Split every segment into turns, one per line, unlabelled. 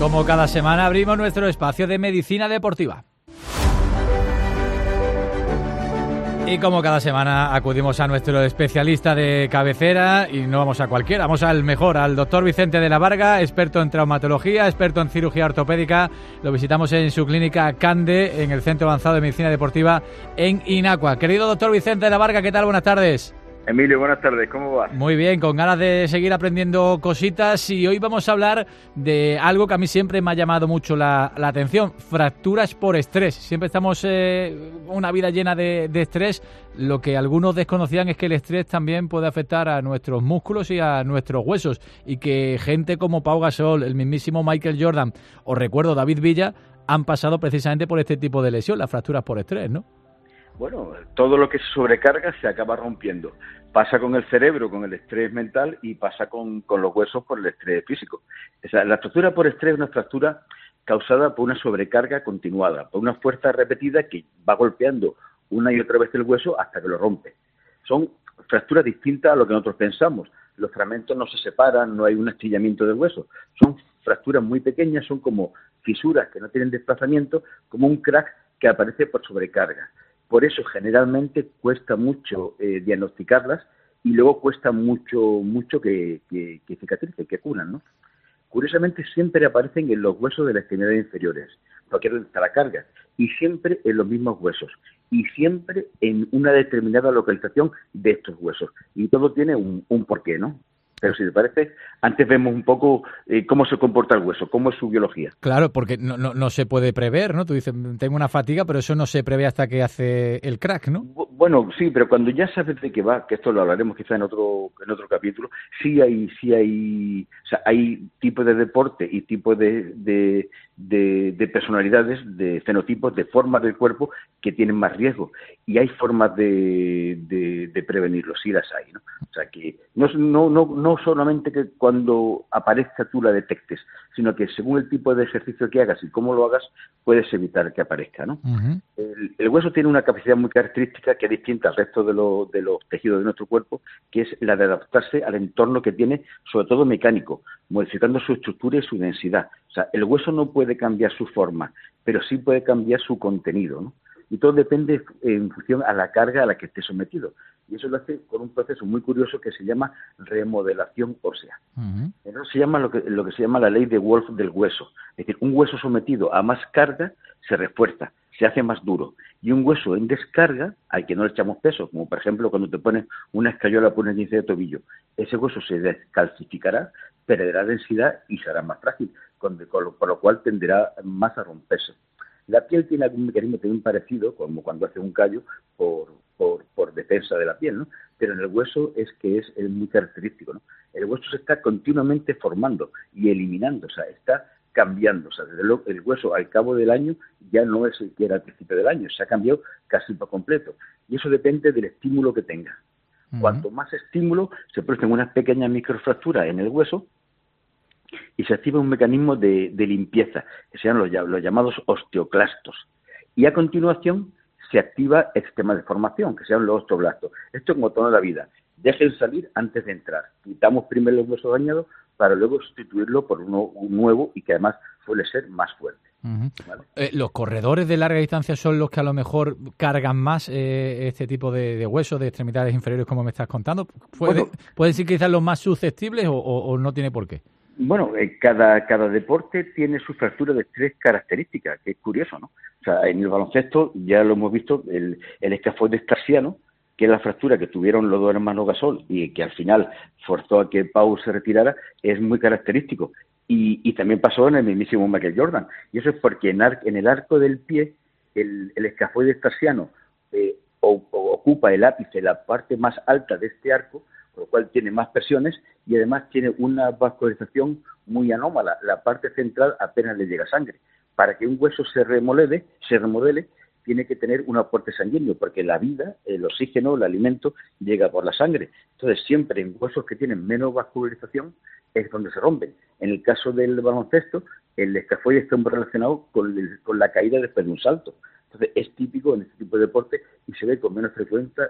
Como cada semana abrimos nuestro espacio de medicina deportiva. Y como cada semana acudimos a nuestro especialista de cabecera, y no vamos a cualquiera, vamos al mejor, al doctor Vicente de la Varga, experto en traumatología, experto en cirugía ortopédica. Lo visitamos en su clínica Cande, en el Centro Avanzado de Medicina Deportiva en Inacua. Querido doctor Vicente de la Varga, ¿qué tal? Buenas tardes.
Emilio, buenas tardes, ¿cómo vas?
Muy bien, con ganas de seguir aprendiendo cositas, y hoy vamos a hablar de algo que a mí siempre me ha llamado mucho la atención: fracturas por estrés. Siempre estamos una vida llena de estrés. Lo que algunos desconocían es que el estrés también puede afectar a nuestros músculos y a nuestros huesos, y que gente como Pau Gasol, el mismísimo Michael Jordan, o recuerdo David Villa, han pasado precisamente por este tipo de lesión, las fracturas por estrés, ¿no?
Bueno, todo lo que se sobrecarga se acaba rompiendo. Pasa con el cerebro, con el estrés mental, y pasa con los huesos por el estrés físico. O sea, la fractura por estrés es una fractura causada por una sobrecarga continuada, por una fuerza repetida que va golpeando una y otra vez el hueso hasta que lo rompe. Son fracturas distintas a lo que nosotros pensamos. Los fragmentos no se separan, no hay un astillamiento del hueso. Son fracturas muy pequeñas, son como fisuras que no tienen desplazamiento, como un crack que aparece por sobrecarga. Por eso generalmente cuesta mucho diagnosticarlas, y luego cuesta mucho que cicatricen, que curan, ¿no? Curiosamente siempre aparecen en los huesos de las extremidades inferiores, porque es donde está la carga, y siempre en los mismos huesos, y siempre en una determinada localización de estos huesos. Y todo tiene un porqué, ¿no? Pero si te parece, antes vemos un poco cómo se comporta el hueso, cómo es su biología.
Claro, porque no se puede prever, ¿no? Tú dices, tengo una fatiga, pero eso no se prevé hasta que hace el crack, ¿no?
Bueno, sí, pero cuando ya sabes de qué va, que esto lo hablaremos quizá en otro capítulo, sí hay, o sea, hay tipos de deporte y tipos de personalidades, de fenotipos, de formas del cuerpo que tienen más riesgo, y hay formas de prevenirlo, sí las hay, ¿no? O sea, que no solamente que cuando aparezca tú la detectes, sino que según el tipo de ejercicio que hagas y cómo lo hagas, puedes evitar que aparezca, ¿no? Uh-huh. El hueso tiene una capacidad muy característica que es distinta al resto de los tejidos de nuestro cuerpo, que es la de adaptarse al entorno que tiene, sobre todo mecánico, modificando su estructura y su densidad. O sea, el hueso no puede cambiar su forma, pero sí puede cambiar su contenido, ¿no? Y todo depende en función a la carga a la que esté sometido. Y eso lo hace con un proceso muy curioso que se llama remodelación ósea. Uh-huh. Eso se llama lo que se llama la ley de Wolff del hueso. Es decir, un hueso sometido a más carga se refuerza, se hace más duro. Y un hueso en descarga, al que no le echamos peso, como por ejemplo cuando te pones una escayola por un esguince de tobillo, ese hueso se descalcificará, perderá densidad y será más frágil, por lo cual tenderá más a romperse. La piel tiene algún mecanismo también parecido, como cuando hace un callo, por defensa de la piel, ¿no? Pero en el hueso es muy característico, ¿no? El hueso se está continuamente formando y eliminando, o sea, está cambiando. O sea, desde luego, el hueso al cabo del año ya no es el que era al principio del año, se ha cambiado casi por completo. Y eso depende del estímulo que tenga. Uh-huh. Cuanto más estímulo, se producen unas pequeñas microfracturas en el hueso, y se activa un mecanismo de limpieza, que se llaman los llamados osteoclastos. Y a continuación se activa el sistema de formación, que se llaman los osteoblastos. Esto es como toda la vida. Dejen salir antes de entrar. Quitamos primero los huesos dañados para luego sustituirlo por un nuevo, y que además suele ser más fuerte.
Uh-huh. ¿Vale? ¿Los corredores de larga distancia son los que a lo mejor cargan más este tipo de huesos, de extremidades inferiores, como me estás contando? ¿Puede decir que quizás los más susceptibles o no tiene por qué?
Bueno, cada deporte tiene su fractura de estrés característica, que es curioso, ¿no? O sea, en el baloncesto ya lo hemos visto, el escafoides tarsiano, que es la fractura que tuvieron los dos hermanos Gasol y que al final forzó a que Pau se retirara, es muy característico. Y también pasó en el mismísimo Michael Jordan. Y eso es porque en el arco del pie, el escafoides tarsiano ocupa el ápice, la parte más alta de este arco, por lo cual tiene más presiones y además tiene una vascularización muy anómala. La parte central apenas le llega sangre. Para que un hueso se remodele, tiene que tener un aporte sanguíneo, porque la vida, el oxígeno, el alimento, llega por la sangre. Entonces, siempre en huesos que tienen menos vascularización es donde se rompen. En el caso del baloncesto, el escafoide está muy relacionado con la caída después de un salto. Entonces, es típico en este tipo de deporte y se ve con menos frecuencia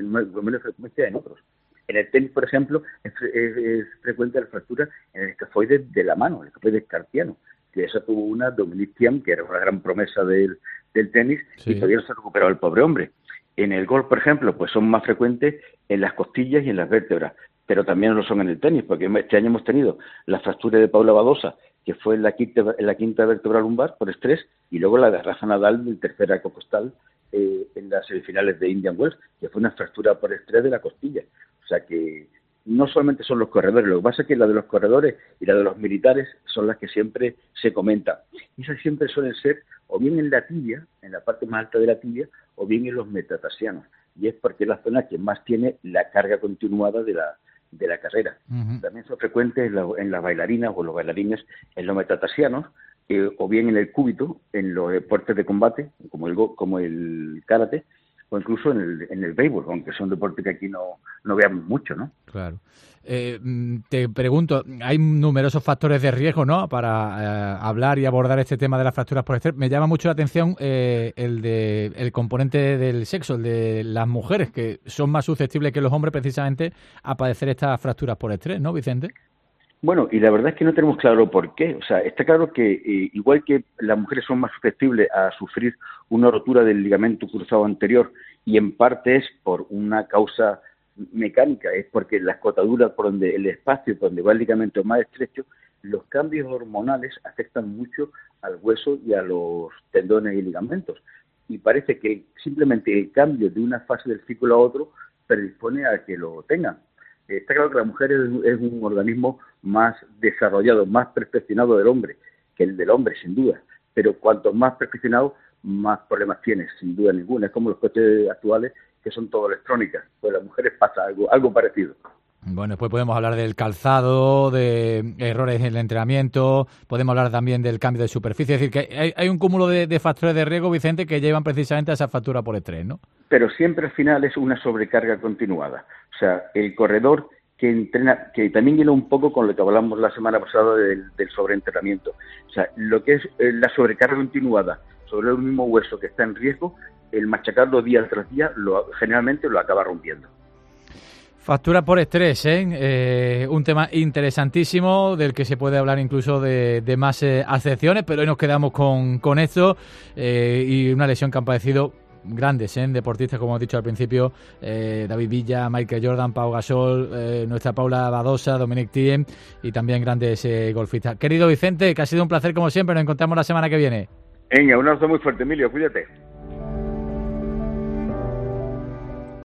en otros. En el tenis, por ejemplo, es frecuente la fractura en el escafoide de la mano, el escafoide carpiano, que esa tuvo una Dominique Thiem, que era una gran promesa del tenis,
sí,
y todavía no se ha recuperado el pobre hombre. En el golf, por ejemplo, pues son más frecuentes en las costillas y en las vértebras, pero también lo son en el tenis, porque este año hemos tenido la fractura de Paula Badosa, que fue en la quinta vértebra lumbar por estrés, y luego la de Rafa Nadal del tercer arco costal en las semifinales de Indian Wells, que fue una fractura por estrés de la costilla. O sea que no solamente son los corredores, lo que pasa es que la de los corredores y la de los militares son las que siempre se comentan. Y esas siempre suelen ser o bien en la tibia, en la parte más alta de la tibia, o bien en los metatarsianos. Y es porque es la zona que más tiene la carga continuada de la carrera.
uh-huh.
También son frecuentes en las bailarinas o los bailarines en los metatarsianos, o bien en el cúbito, en los deportes de combate, como el karate, o incluso en el béisbol, aunque son deportes que aquí no veamos mucho, ¿no?
Claro. Te pregunto, hay numerosos factores de riesgo, ¿no?, para hablar y abordar este tema de las fracturas por estrés. Me llama mucho la atención el componente del sexo, el de las mujeres, que son más susceptibles que los hombres precisamente a padecer estas fracturas por estrés, ¿no, Vicente?
Bueno, y la verdad es que no tenemos claro por qué. O sea, está claro que igual que las mujeres son más susceptibles a sufrir una rotura del ligamento cruzado anterior, y en parte es por una causa mecánica, es porque las cotaduras por donde el espacio por donde va el ligamento es más estrecho, los cambios hormonales afectan mucho al hueso y a los tendones y ligamentos. Y parece que simplemente el cambio de una fase del ciclo a otro predispone a que lo tengan. Está claro que la mujer es un organismo más desarrollado, más perfeccionado del hombre, que el del hombre, sin duda. Pero cuanto más perfeccionado, más problemas tiene, sin duda ninguna. Es como los coches actuales, que son todo electrónicas. Pues a las mujeres pasa algo parecido.
Bueno, después podemos hablar del calzado, de errores en el entrenamiento, podemos hablar también del cambio de superficie. Es decir, que hay un cúmulo de factores de riesgo, Vicente, que llevan precisamente a esa fractura por estrés, ¿no?
Pero siempre al final es una sobrecarga continuada. O sea, el corredor que entrena, que también viene un poco con lo que hablamos la semana pasada del sobreentrenamiento. O sea, lo que es la sobrecarga continuada sobre el mismo hueso que está en riesgo, el machacarlo día tras día generalmente lo acaba rompiendo.
Fractura por estrés, un tema interesantísimo del que se puede hablar incluso de más acepciones, pero hoy nos quedamos con esto y una lesión que han padecido grandes deportistas, como hemos dicho al principio, David Villa, Michael Jordan, Pau Gasol, nuestra Paula Badosa, Dominique Thiem y también grandes golfistas. Querido Vicente, que ha sido un placer como siempre, nos encontramos la semana que viene.
Venga, un abrazo muy fuerte, Emilio, cuídate.